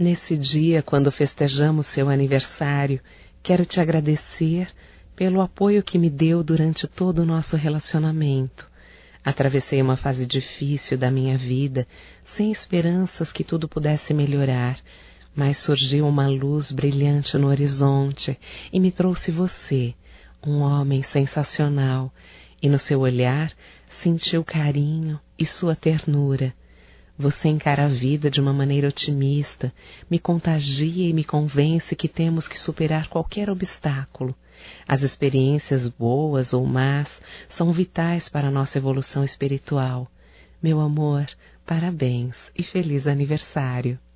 Nesse dia, quando festejamos seu aniversário, quero te agradecer pelo apoio que me deu durante todo o nosso relacionamento. Atravessei uma fase difícil da minha vida, sem esperanças que tudo pudesse melhorar, mas surgiu uma luz brilhante no horizonte e me trouxe você, um homem sensacional, e no seu olhar senti o carinho e sua ternura. Você encara a vida de uma maneira otimista, me contagia e me convence que temos que superar qualquer obstáculo. As experiências boas ou más são vitais para a nossa evolução espiritual. Meu amor, parabéns e feliz aniversário.